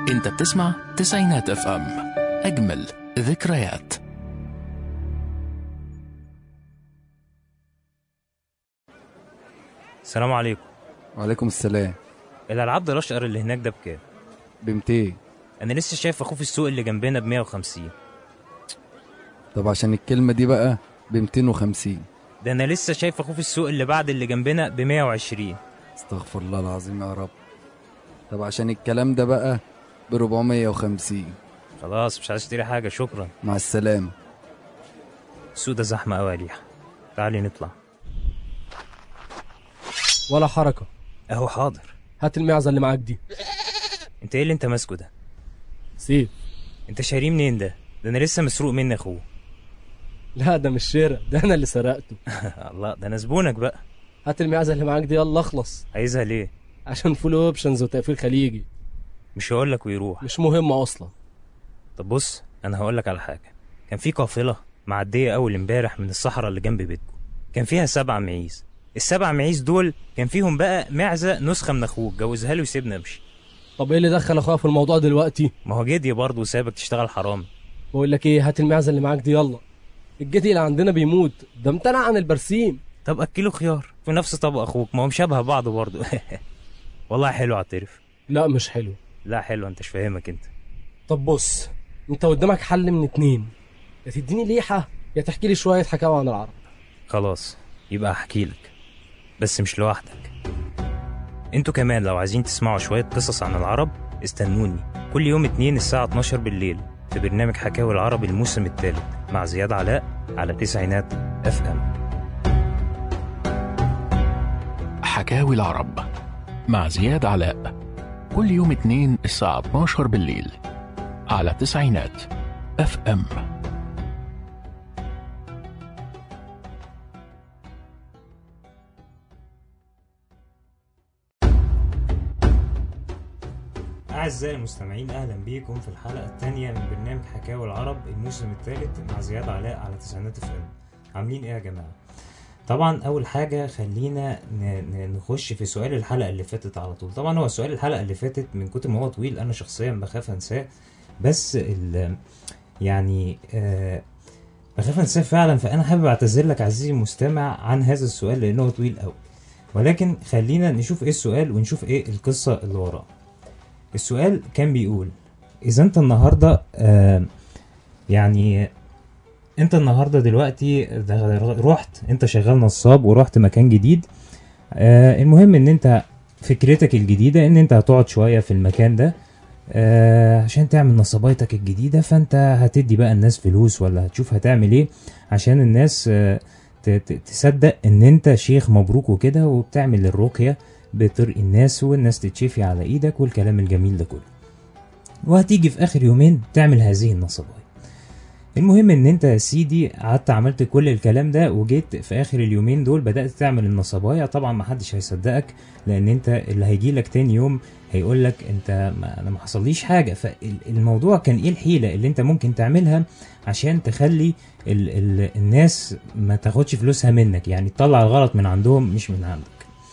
انت بتسمع تسعينات اف ام، اجمل ذكريات. السلام عليكم. وعليكم السلام. الالعاب ده الاشقر اللي هناك ده بكام؟ ب200. انا لسه شايف اخوه في السوق اللي جنبنا ب150. طب عشان الكلمة دي بقى ب250. ده انا لسه شايف اخوه في السوق اللي بعد اللي جنبنا ب120. استغفر الله العظيم يا رب. طب عشان الكلام ده بقى ب450. خلاص مش عايز اشتري حاجه، شكرا. مع السلامة. السوق ده زحمه قوي يا ليحة، تعالي نطلع. ولا حركة. اهو حاضر. هات المعزة اللي معاك دي. انت ايه اللي انت ماسكه ده؟ سيب. انت شاريه منين ده؟ ده انا لسه مسروق مني اخوه. لا ده مش شراء، ده انا اللي سرقته. الله، ده انا زبونك بقى. هات المعزة اللي معاك دي يلا اخلص. عايزها ليه؟ عشان فول اوبشنز وتقفيل خليجي. مش هقولك ويروح. مش مهم اصلا. طب بص، انا هقولك على حاجه. كان في قافله معديه اول امبارح من الصحراء اللي جنب بيتكم، كان فيها 7 معيز. ال7 معيز دول كان فيهم بقى معزه نسخه من اخوك، جوزها له وسيبنا امشي. طب ايه اللي دخل اخويا في الموضوع دلوقتي؟ ما هو جدي برضه وسابك تشتغل حرام. بقول لك ايه، هات المعزة اللي معاك دي يلا. الجدي اللي عندنا بيموت، ده امتنع عن البرسيم. طب اكله خيار في نفس طبق اخوك، ما هم شبه بعض برضه. والله حلو، اعترف. لا مش حلو. لا حلو، انت مش فاهمك انت. طب بص، انت قدامك حل من 2، يا تديني ليحة يا تحكي لي شوية حكاوي عن العرب. خلاص يبقى احكي لك، بس مش لوحدك. انتوا كمان لو عايزين تسمعوا شوية قصص عن العرب استنوني كل يوم 2 الساعة 12 بالليل في برنامج حكاوي العرب الموسم الثالث مع زياد علاء على تسعينات اف ام. حكاوي العرب مع زياد علاء، كل يوم 2 الساعة 12 بالليل على تسعينات اف ام. أعزائي المستمعين، أهلا بيكم في الحلقة الثانية من برنامج حكاوي العرب الموسم الثالث مع زياد علاء على تسعينات اف ام. عاملين إيه يا جماعة؟ طبعا أول حاجة خلينا نخش في سؤال الحلقة اللي فاتت على طول. طبعا هو سؤال الحلقة اللي فاتت من كتر ما هو طويل أنا شخصيا بخاف أنساه، بس بخاف أنساه فعلا، فأنا حابب أعتذر لك عزيزي المستمع عن هذا السؤال لأنه طويل أوي. ولكن خلينا نشوف إيه السؤال ونشوف إيه القصة اللي وراه. السؤال كان بيقول: إذا أنت النهاردة أنت النهاردة دلوقتي رحت، أنت شغال نصاب ورحت مكان جديد. المهم أن أنت فكرتك الجديدة أن أنت هتقعد شوية في المكان ده عشان تعمل نصابيتك الجديدة، فأنت هتدي بقى الناس فلوس ولا هتشوف هتعمل إيه عشان الناس تصدق أن أنت شيخ مبروك وكده، وبتعمل الرقية بترقي الناس والناس تتشفي على ايدك والكلام الجميل ده كله، وهتيجي في اخر يومين تعمل هذه النصباية. المهم ان انت يا سيدي قعدت عملت كل الكلام ده وجيت في اخر اليومين دول بدأت تعمل النصباية. طبعا ما حدش هيصدقك، لان انت اللي هيجي لك تاني يوم هيقول لك انت انا ما حصليش حاجة. فالموضوع كان ايه الحيلة اللي انت ممكن تعملها عشان تخلي الناس ما تاخدش فلوسها منك، يعني تطلع الغلط من عندهم مش من عندك.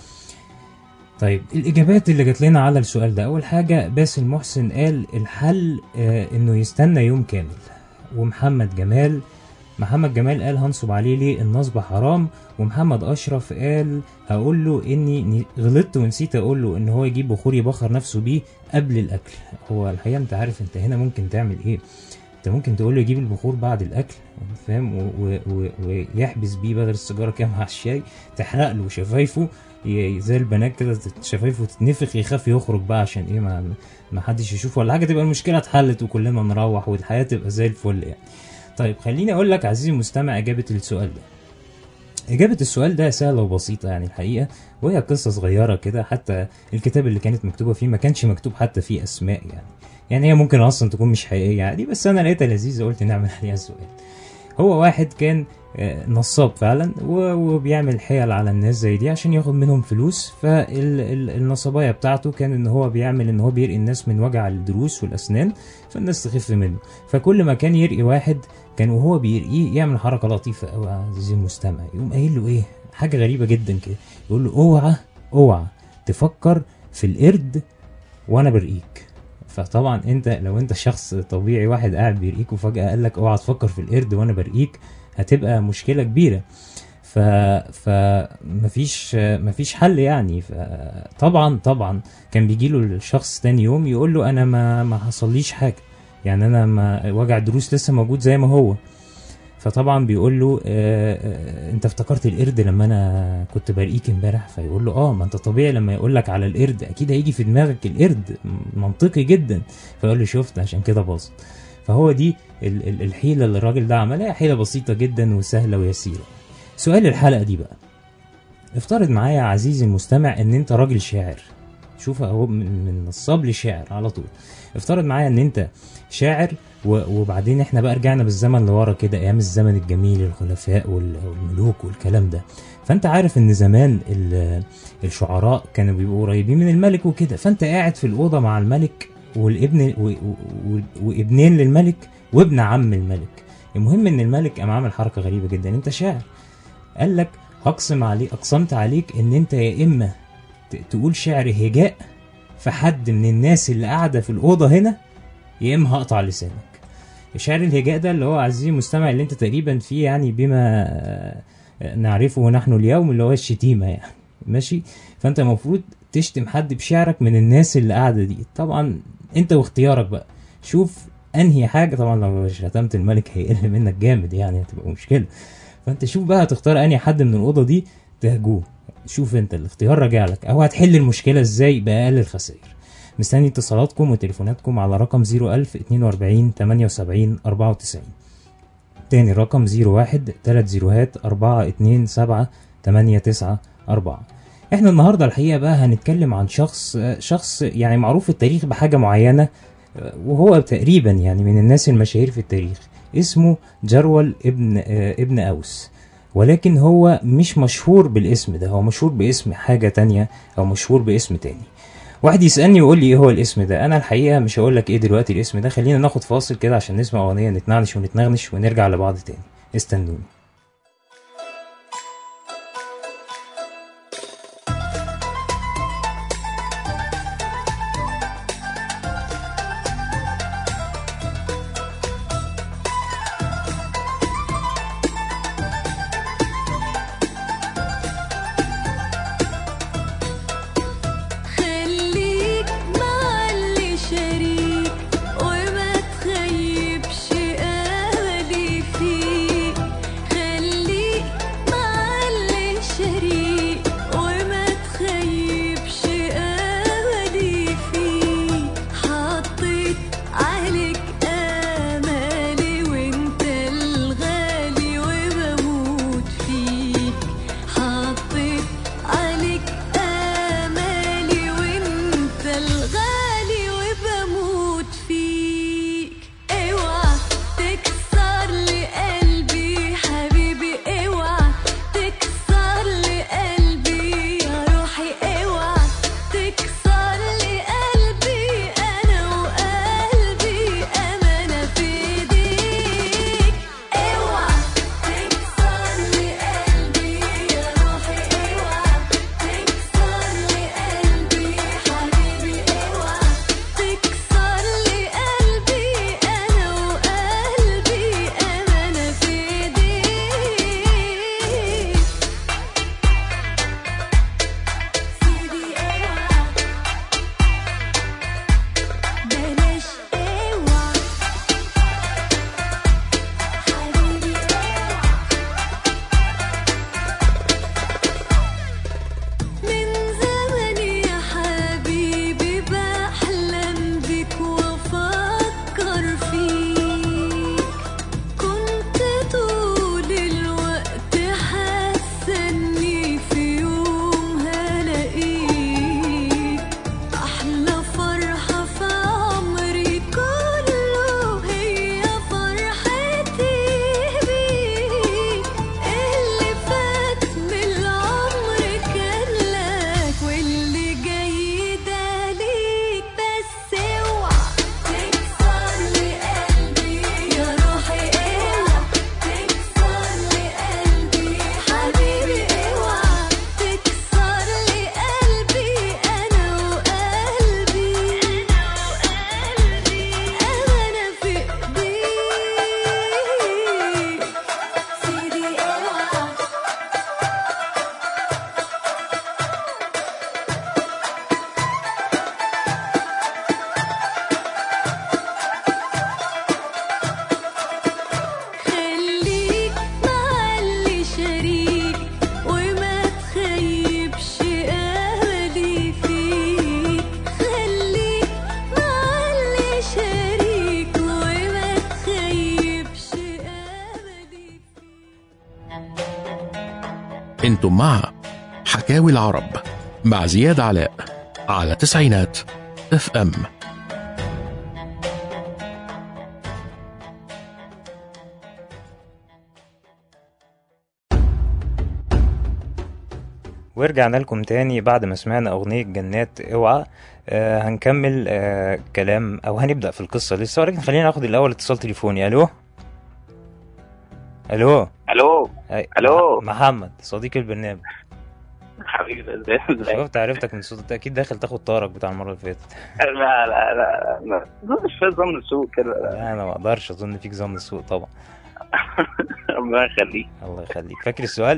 طيب الإجابات اللي جات لنا على السؤال ده: أول حاجة باسل محسن قال الحل إنه يستنى يوم كامل. ومحمد جمال قال هنصب عليه ليه، النصب حرام. ومحمد أشرف قال هقول له إني غلطت ونسيت أقول له إن هو يجيب بخور يبخر نفسه بيه قبل الأكل. هو الحقيقة أنت عارف أنت هنا ممكن تعمل إيه؟ أنت ممكن تقول له يجيب البخور بعد الأكل، فاهم، ويحبس بيه بدل السيجارة كده مع الشاي، تحرق له شفايفه زي البنات كده، شفايفه تتنفخ، يخاف يخرج بقى عشان ايه ما حدش يشوفه ولا حاجه، تبقى المشكله اتحلت وكلنا نروح والحياه تبقى زي الفل يعني. طيب خليني اقول لك عزيزي المستمع اجابه السؤال ده. اجابه السؤال ده سهله وبسيطه يعني الحقيقه، وهي قصه صغيره كده. حتى الكتاب اللي كانت مكتوبه فيه ما كانش مكتوب حتى فيه اسماء، يعني هي ممكن اصلا تكون مش حقيقيه يعني، بس انا لقيتها لذيذه قلت نعمل عليها السؤال. هو واحد كان نصاب فعلا وبيعمل حيل على الناس زي دي عشان ياخد منهم فلوس. فالنصبايه بتاعته كان ان هو بيعمل ان هو بيرقي الناس من وجع الضروس والاسنان فالناس تخف منه. فكل ما كان يرقي واحد كان وهو بيرقيه يعمل حركه لطيفه قوي عزيزي المستمع، يقوم قايل له ايه حاجه غريبه جدا كده، يقول له اوعى تفكر في القرد وانا برقيك. فطبعا انت لو انت شخص طبيعي واحد قاعد بيرقيك وفجأة قال لك اوعى تفكر في القرد وانا برقيك، هتبقى مشكلة كبيرة. مفيش حل يعني. طبعا كان بيجيله الشخص تاني يوم يقول له انا ما حصليش حاجة، يعني انا ما وجع الدروس لسه موجود زي ما هو. فطبعا بيقول له انت افتكرت القرد لما انا كنت برقيك امبارح؟ فيقول له ما انت طبيعي لما يقول لك على القرد اكيد هيجي في دماغك القرد، منطقي جدا. فيقول له شفت عشان كده باظت. فهو دي الحيلة اللي الراجل ده عملها، حيلة بسيطة جدا وسهلة ويسيرة. سؤال الحلقة دي بقى، افترض معايا عزيزي المستمع ان انت راجل شاعر، شوف اهو من نصاب لشاعر على طول. افترض معايا ان انت شاعر وبعدين احنا بقى رجعنا بالزمن لورا كده، ايام الزمن الجميل، الخلفاء والملوك والكلام ده. فانت عارف ان زمان الشعراء كانوا بيبقوا قريبين من الملك وكده، فانت قاعد في الأوضة مع الملك وابنين للملك وابن عم الملك. المهم ان الملك قام عامل حركة غريبة جدا، انت شاعر، قال لك اقسمت عليك ان انت يا اما تقول شعر هجاء في حد من الناس اللي قاعدة في الأوضة هنا، يا اما هقطع لسانك. شعر الهجاء ده اللي هو عزيزي المستمع اللي انت تقريبا فيه يعني بما نعرفه نحن اليوم، اللي هو الشتيمة يعني، ماشي. فانت المفروض تشتم حد بشعرك من الناس اللي قاعدة دي. طبعا انت واختيارك بقى، شوف انهي حاجة. طبعا لو شتمت الملك هيقل منك جامد يعني، هتبقى مشكلة. فانت شوف بقى هتختار انهي حد من الأوضة دي تهجوه. شوف انت الاختيار راجع لك، او هتحل المشكلة ازاي بأقل الخسائر. مستني اتصالاتكم وتليفوناتكم على رقم 01000 42 78 94. تاني رقم 01 30 427 894. احنا النهاردة الحقيقة بقى هنتكلم عن شخص يعني معروف في التاريخ بحاجة معينة، وهو تقريبا يعني من الناس المشاهير في التاريخ. اسمه جرول ابن أوس، ولكن هو مش مشهور بالاسم ده، هو مشهور باسم حاجة تانية او مشهور باسم تاني. واحد يسألني ويقول لي ايه هو الاسم ده، انا الحقيقة مش هقول لك ايه دلوقتي الاسم ده. خلينا ناخد فاصل كده عشان نسمع اغنية نتنعنش ونتنغنش ونرجع لبعض تاني. استنوني. خليك انتم مع حكاوي العرب مع زياد علاء على تسعينات اف ام. ورجعنا لكم تاني بعد ما سمعنا أغنية جنات اوعى. هنكمل كلام أو هنبدأ في القصة لسه، ولكن خلينا ناخد الأول اتصال تليفوني. ألو الو الو محمد صديق البرنامج. حبيبي ازاي؟ شفت عرفتك من صوتك، أكيد داخل تاخد طارق بتاع المرة اللي فاتت. لا مش في ظن السوق كده. لا أنا ما أقدرش أظن فيك ظن السوء طبعا. ربنا يخليك. الله يخليك. فاكر السؤال؟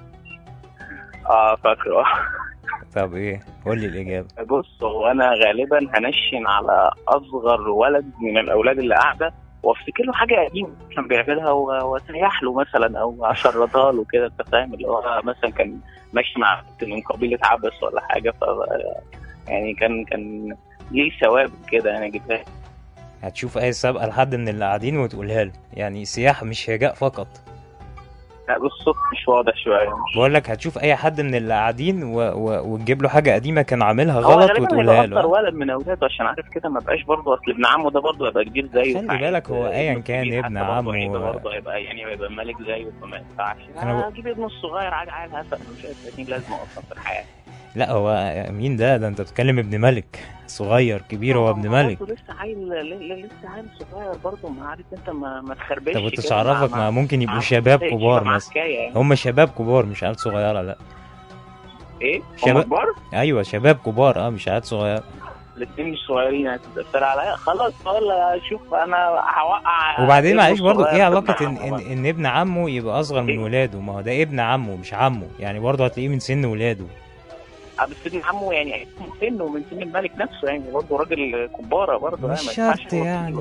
فاكره. طب إيه؟ قول لي الإجابة. بص، هو أنا غالبا هنشن على أصغر ولد من الأولاد اللي قاعدة وافتكر له حاجه قديمه كان بيعملها وسيح له مثلا او اشردها له كده، انت فاهم، اللي هو مثلا كان ماشي مع من قبيله عبس ولا حاجه، ف يعني كان ليه ثواب كده. يعني جبتها هتشوف اي سابقه لحد من اللي قاعدين وتقولها له، يعني سياح مش هجاء فقط. لا بالصوت مش واضح شويه. بقول لك هتشوف اي حد من اللي قاعدين وتجيب له حاجه قديمه كان عاملها غلط وتقولها له. هو ولد من اولاده عشان عارف كده، ما بقاش برضه اصل ابن عمه ده برضه هيبقى كبير زيه. خلي بالك هو ايا كان ابن عمه برضه هيبقى يعني هيبقى ملك زيه، فما ينفعش انا اجيب ابنه الصغير عادي هسأل مش هيبقى لازمه اصلا في الحياه. لا هو مين ده انت بتتكلم ابن ملك صغير كبير، هو ابن ملك لسه عيل صغير برضه، ما عارف انت ما تخربش. طب انت تعرفك ما ممكن يبقوا شباب كبار مثلا، هم شباب كبار مش عيال صغيره. لا ايه شباب كبار؟ ايوه شباب كبار مش عيال صغيره. الاثنين مش صغيرين هتتأثر عليا خلاص. ولا شوف انا هوقع. وبعدين معلش برضه ايه علاقه ان ابن عمه يبقى اصغر من ولاده؟ ما هو ده ابن عمه مش عمه، يعني برضه هتلاقيه من سن ولاده. بس ابن عمه يعني من سنه ومن سن الملك نفسه، يعني برضه راجل كباره برضه. مش شرط يعني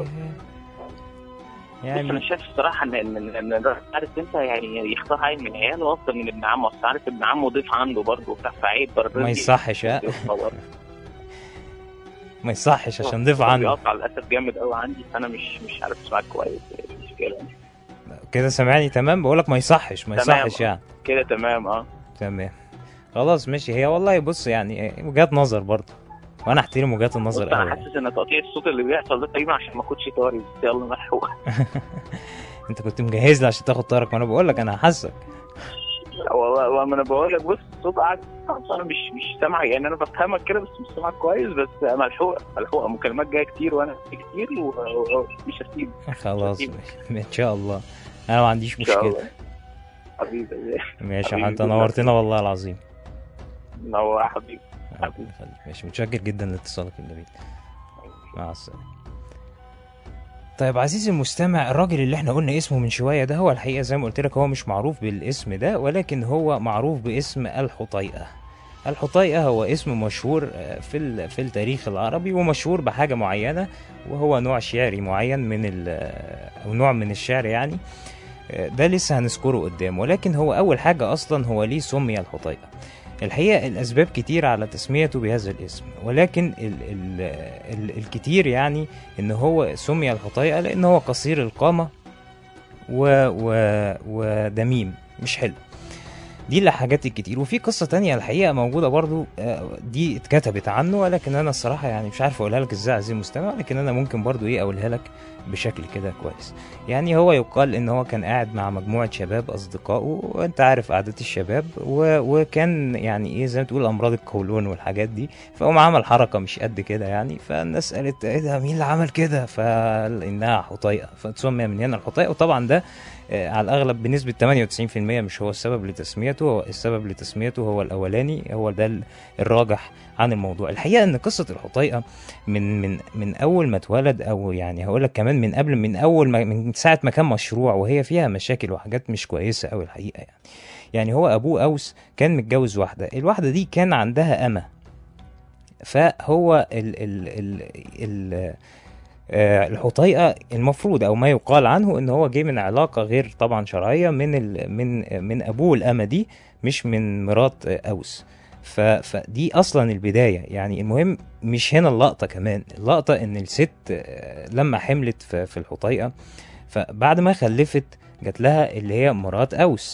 انا شايف الصراحه ان عارف انت يعني يختار عيل من عياله افضل من ابن عمه. اصل عارف ابن عمه ضيف عنده برضه فعيب برضه ما يصحش. ما يصحش عشان ضيف عنده. بيقطع للاسف جامد قوي عندي، فانا مش عارف اسمعك كويس. مشكله كده سامعني تمام؟ بقولك ما يصحش يعني كده تمام. تمام خلاص ماشي. هي والله بص يعني وجهات نظر برضه، وانا احترم وجهات النظر قوي. انا حاسس ان تقطيع الصوت اللي بيحصل ده تقريبا عشان ما اخدش طاري. يلا ملحوق. انت كنت مجهز لي عشان تاخد طارك، وانا بقول لك انا هحسك. والله ما انا بقول لك بص الصوت قاعد انا مش سامع، يعني انا بفهمك كده بس مش سامعك كويس. بس ملحوقه مكالمات جايه كتير وانا كتير ومش هسيب. خلاص ان شاء الله انا ما عنديش مشكله. حبيبي ماشي. انت نورتنا والله العظيم. نور يا حبيبي. ماشي متشكر جدا لاتصالك الجميل. مع السلامه. طيب عزيزي المستمع، الراجل اللي احنا قلنا اسمه من شوية ده هو الحقيقة زي ما قلت لك هو مش معروف بالاسم ده، ولكن هو معروف باسم الحطيئة. الحطيئة هو اسم مشهور في التاريخ العربي، ومشهور بحاجة معينة، وهو نوع شعري معين أو نوع من الشعر يعني. ده لسه هنذكره قدام، ولكن هو أول حاجة أصلا هو ليه سمي الحطيئة. الحقيقة الأسباب كتير على تسميته بهذا الاسم، ولكن الكتير يعني إن هو سمي الحطيئة لأن هو قصير القامة ودميم مش حلو. دي الحاجات الكتير. وفي قصة تانية الحقيقة موجودة برضو دي اتكتبت عنه، ولكن أنا الصراحة يعني مش عارف أقولها لك إزاي عزيزي المستمع، لكن أنا ممكن برضو أقولها لك بشكل كده كويس. يعني هو يقال إن هو كان قاعد مع مجموعة شباب أصدقائه، وأنت عارف عادة الشباب، وكان يعني زي ما تقول أمراض القولون والحاجات دي، فهو عمل حركة مش قد كده يعني، فالناس قالت إيه ده، مين اللي عمل كده؟ فقال إنها حطيئة، فتسمى من هنا الحطيئة. وطبعا ده على الأغلب بنسبة 98% مش هو السبب لتسميته. هو السبب لتسميته هو الأولاني، هو ده الراجح عن الموضوع. الحقيقة أن قصة الحطيئة من أول ما اتولد، أو يعني هقولك كمان من أول من ساعة ما كان مشروع، وهي فيها مشاكل وحاجات مش كويسة أوي الحقيقة يعني هو أبوه أوس كان متجوز الواحدة دي كان عندها أمة. فهو الحطيئة المفروض او ما يقال عنه ان هو جاي من علاقة غير طبعا شرعية من ابوه الامة دي، مش من مرات اوس. فدي اصلا البداية يعني. المهم مش هنا اللقطة، كمان اللقطة ان الست لما حملت في الحطيئة، فبعد ما خلفت جات لها اللي هي مرات اوس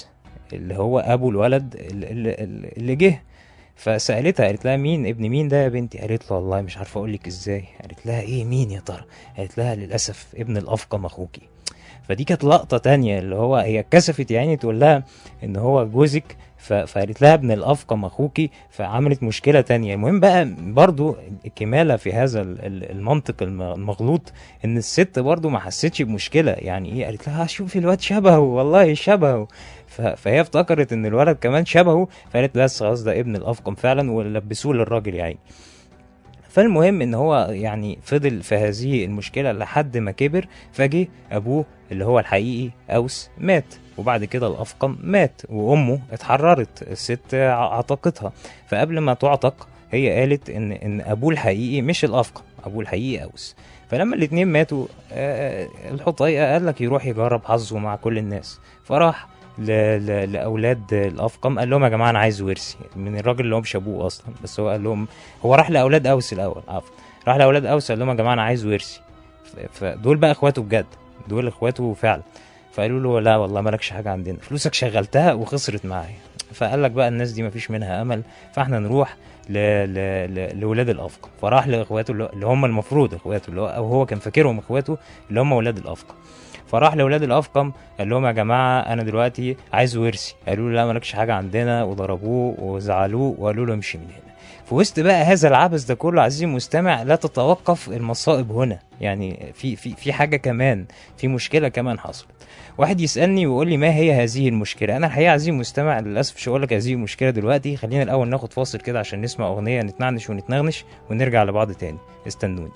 اللي هو ابو الولد اللي جه. فسالتها قالت لها مين ابن مين ده يا بنتي؟ قالت له والله مش عارفه اقول لك ازاي. قالت لها ايه مين يا ترى؟ قالت لها للاسف ابن الافقم اخوكي. فدي كانت لقطه تانية، اللي هو هي اتكسفت يعني تقول لها ان هو جوزك، فقالت لها ابن الافقم اخوكي، فعملت مشكله تانية. المهم بقى برضو الكماله في هذا المنطق المغلوط ان الست برضو ما حسيتش بمشكله، يعني ايه، قالت لها شوفي الواد شبهه والله شبهه، فهي افتكرت ان الولد كمان شبهه، فقالت بس خلاص ده ابن الافقم فعلا، ولبسوه للراجل يعني. فالمهم ان هو يعني فضل في هذه المشكلة لحد ما كبر، فجي ابوه اللي هو الحقيقي اوس مات، وبعد كده الافقم مات، وامه اتحررت، الست عتقتها. فقبل ما تعتق هي قالت ان ابوه الحقيقي مش الافقم، ابوه الحقيقي اوس. فلما الاتنين ماتوا الحطيقة قال لك يروح يجرب حظه مع كل الناس، فراح لاولاد الافقم قال لهم يا جماعه انا عايز ورثي من الراجل اللي هو مش ابوه اصلا، بس هو قال لهم، هو راح لاولاد اوس الاول، راح لاولاد اوس قال لهم يا جماعه انا عايز ورثي. فدول بقى اخواته بجد، دول اخواته فعلا. فقالوا له لا والله مالكش حاجه عندنا، فلوسك شغلتها وخسرت معايا. فقال لك بقى الناس دي مفيش منها امل، فاحنا نروح لولاد الافقم. فراح لاخواته اللي هم المفروض اخواته، اللي هو كان فاكرهم اخواته اللي هم ولاد الافقم. فراح لاولاد الافقم قال لهم يا جماعه انا دلوقتي عايز ورثي. قالوا له لا مالكش حاجه عندنا، وضربوه وزعلوه وقالوا له امشي من هنا. في وسط بقى هذا العبث ده كله عزيزي المستمع لا تتوقف المصائب هنا، يعني في حاجه كمان، في مشكله كمان حصلت. واحد يسالني ويقول لي ما هي هذه المشكله؟ انا الحقيقه عزيزي المستمع للاسف مش هقول لك هذه المشكله دلوقتي، خلينا الاول ناخد فاصل كده عشان نسمع اغنيه نتنعنش ونتنغنش ونرجع لبعض تاني. استنوني.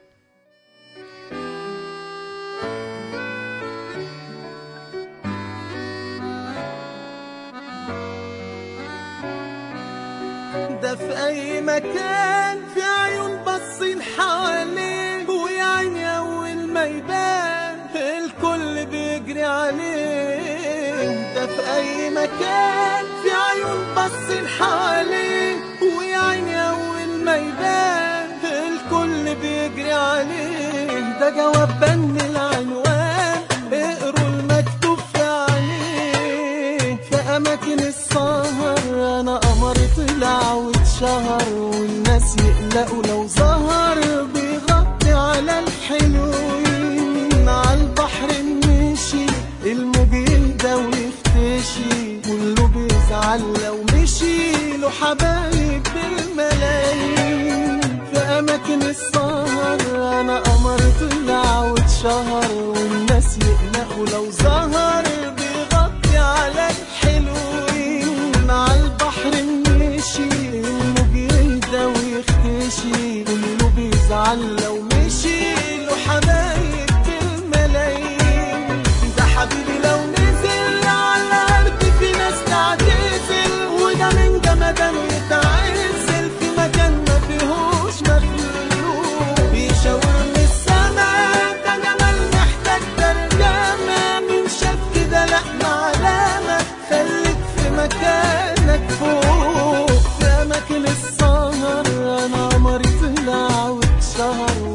ده في اي مكان في عيون باصين حواليه، ويا عيني اول ما يبان الكل بيجري عليه. ده في اي مكان في عيون باصين حواليه، ويا عيني اول ما يبان الكل بيجري عليه. ده جواب بن العنوان، اقروا المكتوب في عليه. في اماكن السهر انا قمر طلع واتشهر، والناس يقلقوا لو ظهر، بيغطي على الحلوين. عالبحر مشي الموج يهدى ويختشي، كله بيزعل لو مشي له حبايب بالملايين. في اماكن السهر انا قمر طلع واتشهر، والناس يقلقوا لو ظهر، بيغطي على الحلوين. عالبحر مشي الموج يهدى ويختشي، كله بيزعل لو مشي له حبايب بالملايين. ده حبيبي لو نزل على الارض في ناس تعتزل، وده من جمدان يتعزل في مكان ما فيهوش مخلوق. بيشاور من السما ده جمال محتاج ترجمة، من شاف كده لا معلمة، خليك في مكانك فوق. في اماكن السهر انا قمري طلع واتشهر،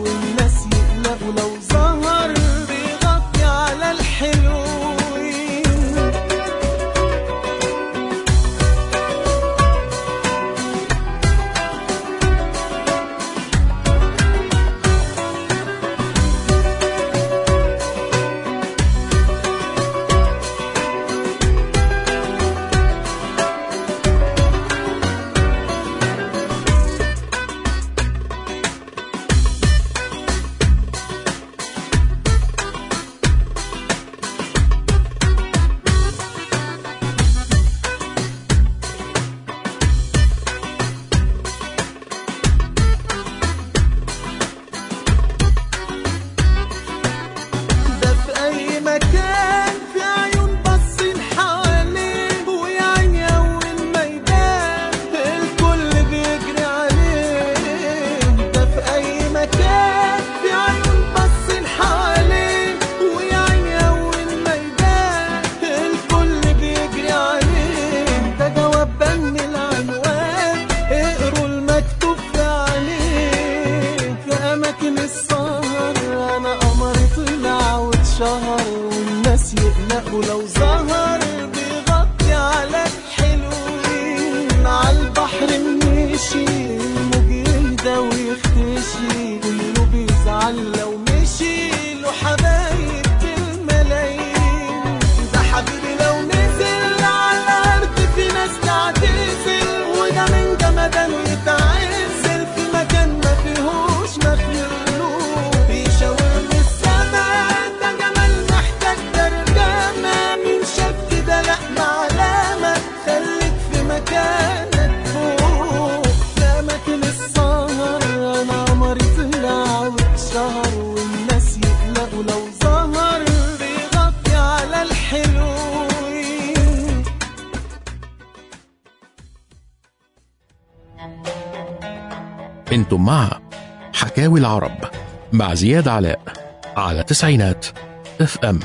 انتم مع حكاوي العرب مع زياد علاء على تسعينات اف ام.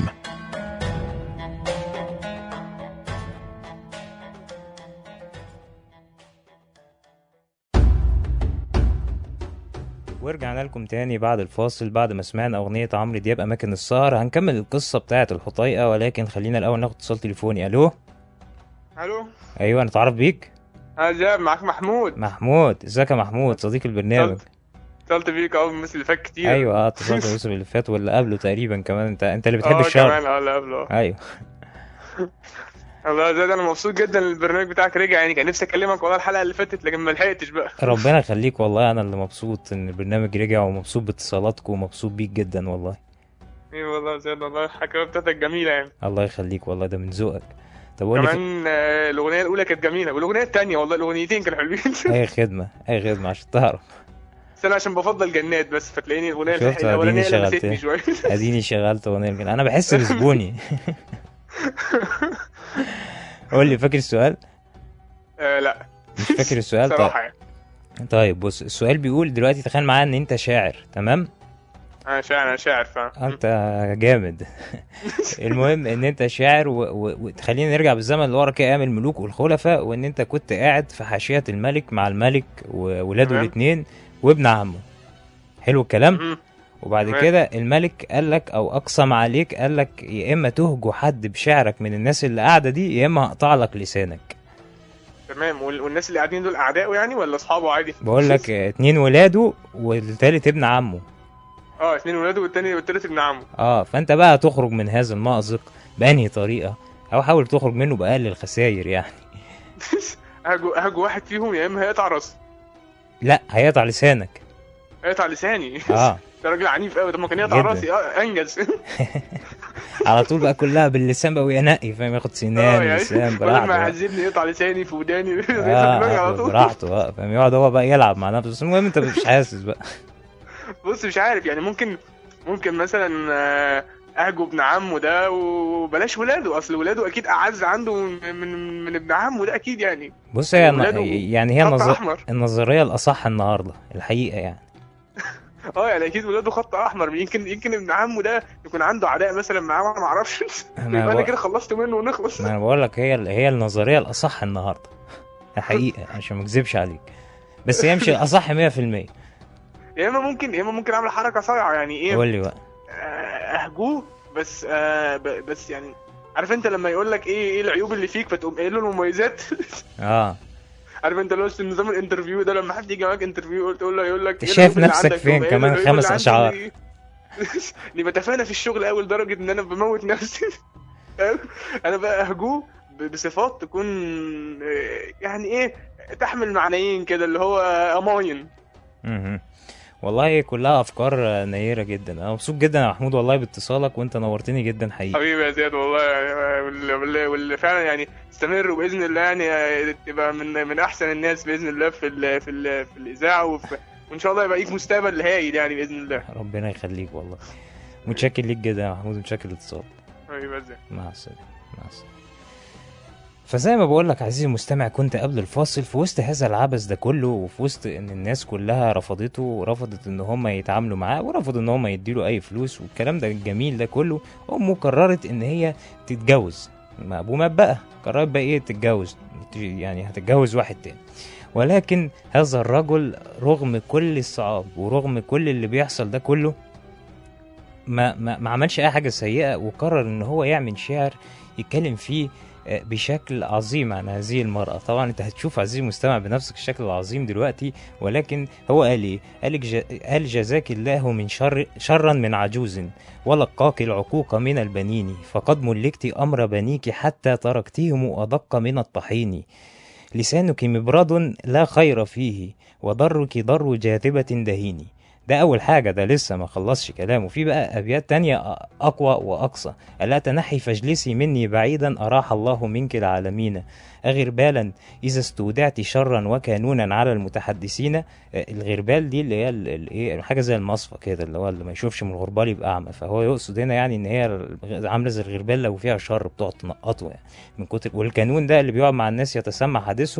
ورجعنا لكم تاني بعد الفاصل، بعد ما سمعنا أغنية عمرو دياب أماكن السهر. هنكمل القصة بتاعة الحطيقة، ولكن خلينا الأول ناخد اتصال تليفوني. ألو. الو. أيوة، نتعرف بيك. جاب معاك محمود. محمود، ازيك يا محمود صديق البرنامج؟ اتصلت بيك الموسم اللي فات كتير. أيوة اتصلت الموسم اللي فات واللي قبله تقريبا كمان. انت اللي بتحب الشر. كمان اللي قبله. أيوة. والله زاد انا مبسوط جدا البرنامج بتاعك رجع، يعني كان نفسي اكلمك والله الحلقه اللي فاتت لكن ما لحقتش بقى. ربنا يخليك، والله انا اللي مبسوط ان البرنامج رجع ومبسوط باتصالاتكم ومبسوط بيك جدا والله. ايه والله زاد، والله الحكايه بتاعتك جميله يعني. الله يخليك والله، ده من ذوقك. طب قول لي كمان الاغنيه الاولى كانت جميله والاغنيه الثانيه والله الاغنيتين كانوا حلوين. اي خدمه اي خدمه عشان تعرف. بس انا عشان بفضل جنات بس، فتلاقيني الاغنيه شفت، الاولانيه لمستني شويه. اديني شغلت اغنيه الجنات، انا بحس بزبوني. قول لي، فاكر السؤال؟ لا مش فاكر السؤال صراحه يعني. طيب بص، السؤال بيقول دلوقتي تخيل معايا ان انت شاعر، تمام؟ انا شاعر فاهم. انت جامد. المهم ان انت شاعر وتخلينا نرجع بالزمن لورا كده، ايام الملوك والخلفاء، وان انت كنت قاعد في حاشيه الملك مع الملك وولاده الاثنين وابن عمه. حلو الكلام. وبعد كده الملك قال لك او اقسم عليك، قال لك يا اما تهجو حد بشعرك من الناس اللي قاعده دي، يا اما هقطع لك لسانك. تمام. والناس اللي قاعدين دول اعدائه يعني ولا اصحابه عادي؟ بقول لك 2 ولاده والثالث ابن عمه. 2 ولاده والثالث ابن عمه. فانت بقى تخرج من هذا المأزق بأنهي طريقه، او حاول تخرج منه بأقل الخسائر يعني. هاجو واحد فيهم يا اما هيقطع راسي. لا، هيقطع لسانك. هيقطع لساني. ده راجل عنيف قوي. ده ما كان يقطع راسي انجز. على طول بقى كلها باللسان بقى وينقي، فاهم؟ ياخد سنان يعني لسان براحته. ما يعذبني يقطع لساني في وداني. على طول براحته فاهم، يقعد هو بقى يلعب مع نفسه. بس المهم انت مش حاسس بقى. بص مش عارف يعني، ممكن مثلا اهجو ابن عمه ده وبلاش ولاده، اصل ولاده اكيد اعز عنده من ابن عمه ده اكيد يعني. بص هي يعني هي النظريه الاصح النهارده الحقيقه يعني. يعني اكيد ولاده خط احمر. يمكن ابن عمه ده يكون عنده عداء مثلا معاه، ما اعرفش. انا كده خلصت منه ونخلص. انا بقول لك هي النظريه الاصح النهارده الحقيقه، عشان ما اكذبش عليك. بس هي مش الاصح 100%. يا اما ممكن اعمل حركه صايعه يعني. ايه؟ قول لي بقى. اهجوه بس يعني عارف انت لما يقول لك ايه العيوب اللي فيك فتقوم قايل له المميزات. عارف انت لو نظام الانترفيو ده، لما حد يجي معاك انترفيو تقول له، يقول لك انت شايف نفسك فين كمان 5 اشعار. اني بتفانى في الشغل قوي لدرجه ان انا بموت نفسي. انا بقى اهجوه بصفات تكون يعني ايه، تحمل معنيين كده، اللي هو اماين. والله كلها افكار نيره جدا. انا مبسوط جدا يا محمود والله باتصالك، وانت نورتني جدا حقيقي. حبيبي يا زياد والله يعني، واللي فعلا يعني استمر وباذن الله يعني تبقى من احسن الناس باذن الله في الاذاعه، وان شاء الله يبقى ليك مستقبل هايل يعني باذن الله. ربنا يخليك والله. متشكر ليك جدا يا محمود، متشكر للاتصال. حبيبي يا زياد. مع السلامه. فزي ما بقول لك عزيزي المستمع، كنت قبل الفاصل في وسط هذا العبث ده كله، وفي وسط ان الناس كلها رفضته ورفضت ان هم يتعاملوا معاه ورفضوا ان هم يديله اي فلوس والكلام ده الجميل ده كله، امه قررت ان هي تتجوز. ما ابوه بقى قررت بقى ايه، تتجوز يعني، هتتجوز واحد تاني. ولكن هذا الرجل رغم كل الصعاب ورغم كل اللي بيحصل ده كله ما عملش اي حاجة سيئة، وقرر ان هو يعمل شعر يتكلم فيه بشكل عظيم عن هذه المرأة. طبعا انت هتشوف عزيزي المستمع بنفسك الشكل العظيم دلوقتي، ولكن هو قال ايه؟ قال جزاك الله من شرا من عجوز ولقاك العقوق من البنين، فقد ملكت امر بنيك حتى تركتهم ادق من الطحين، لسانك مبرد لا خير فيه وضرك ضر جاذبة دهيني. ده أول حاجة، ده لسه ما خلصش كلامه. في بقى أبيات تانية أقوى وأقصى. ألا تنحي فاجلسي مني بعيدا أراح الله منك العالمين، أغربالا إذا استودعت شرا وكانونا على المتحدثين. الغربال دي اللي هي حاجة زي المصفى كده، اللي هو اللي ما يشوفش من الغربال يبقى أعمى. فهو يقصد هنا يعني إن هي عاملة زي الغربال لو فيها شر بتقعد تنقطه يعني من كتر. والكانون ده اللي بيقعد مع الناس يتسمع حديثهم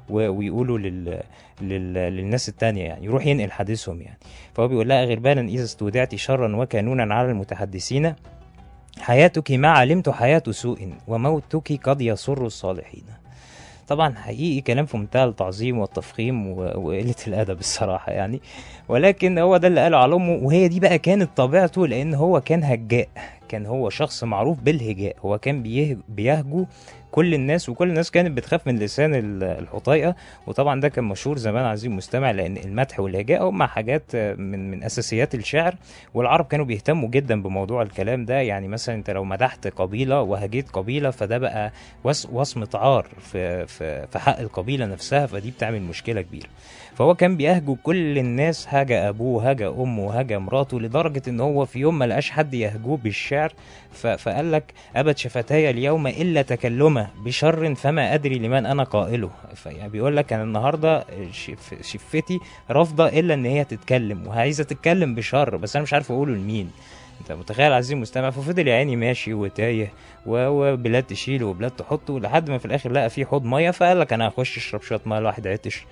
ويقولوا للناس التانية، يعني يروح ينقل حديثهم يعني. فهو بيقول لها غربانا إذا استودعت شرا وكانونا على المتحدثين، حياتك ما علمت حياة سوء وموتك قد يسر الصالحين. طبعا حقيقي كلام في منتهى التعظيم والتفخيم وقلة الأدب الصراحة يعني، ولكن هو ده اللي قاله على أمه، وهي دي بقى كانت طبيعته، لأن هو كان هجاء، كان هو شخص معروف بالهجاء، هو كان بيهجو كل الناس، وكل الناس كانت بتخاف من لسان الحطيئة. وطبعا ده كان مشهور زمان عزيزي المستمع، لأن المدح والهجاء هما حاجات من أساسيات الشعر، والعرب كانوا بيهتموا جدا بموضوع الكلام ده. يعني مثلا انت لو مدحت قبيلة وهجيت قبيلة، فده بقى وصمة عار في حق القبيلة نفسها، فدي بتعمل مشكلة كبيرة. فهو كان بيهجو كل الناس، هجا أبوه، هجا أمه، هجا مراته، لدرجة إن هو في يوم ما لقاش حد يهجوه بالشعر، فقال لك أبت شفتاي اليوم إلا تكلمه بشر فما أدري لمن أنا قائله. يعني بيقول لك أنا النهاردة شفتي رافضة إلا إن هي تتكلم، وعايزة تتكلم بشر، بس أنا مش عارف أقوله لمين. انت متخيل عزيزي المستمع؟ ففضل يا عيني ماشي وتايه، وبلاد تشيله وبلاد تحطه، لحد ما في الاخر لقى فيه حوض ميه، فقال لك انا هخش اشرب شويه ميه الواحد عطش،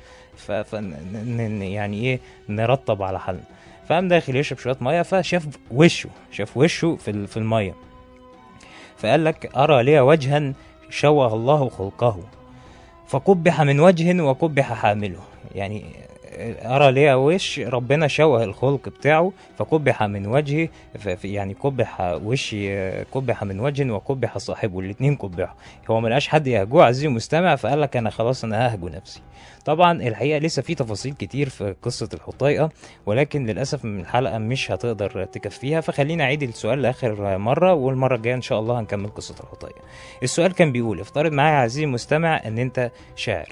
يعني ايه نرطب على حالنا. فقام داخل يشرب شويه ميه، فشاف وشه في الميه، فقال لك ارى لي وجها شوه الله خلقه فقبح من وجه وقبح حامله. يعني أرى ليه وش ربنا شوه الخلق بتاعه فقبح من وجهه، يعني قبح وشي، قبح من وجه وقبح صاحبه، الاتنين قبحوا. هو ملقاش حد يهجوه عزيزي المستمع، فقال لك أنا خلاص أنا ههجو نفسي. طبعا الحقيقة لسه في تفاصيل كتير في قصة الحطيئة، ولكن للأسف من الحلقة مش هتقدر تكفيها، فخلينا أعيد السؤال لآخر مرة، والمرة الجاية إن شاء الله هنكمل قصة الحطيئة. السؤال كان بيقول افترض معايا عزيزي المستمع أن أنت شاعر،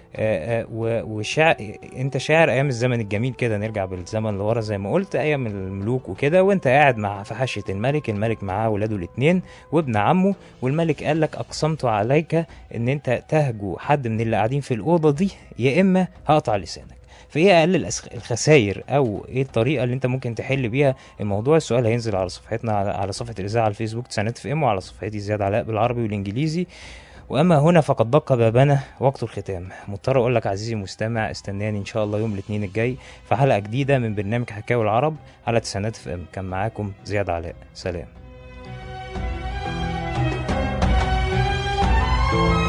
انت شاعر ايام الزمن الجميل كده، نرجع بالزمن لورا زي ما قلت، ايام الملوك وكده، وانت قاعد مع في حاشية الملك معاه ولاده الاثنين وابن عمه، والملك قال لك اقسمت عليك ان انت تهجو حد من اللي قاعدين في الاوضه دي، يا اما هقطع لسانك. فايه اقل الخسائر او ايه الطريقه اللي انت ممكن تحل بيها الموضوع؟ السؤال هينزل على صفحتنا، على صفحه الاذاعه على الفيسبوك تسعينات اف ام، وعلى صفحتي زياد علاء بالعربي والانجليزي. واما هنا فقد دق بابنا وقت الختام. مضطر اقول لك عزيزي المستمع استناني ان شاء الله يوم الاثنين الجاي في حلقه جديده من برنامج حكاوي العرب على تسعينات اف ام. كان معاكم زياد علاء، سلام.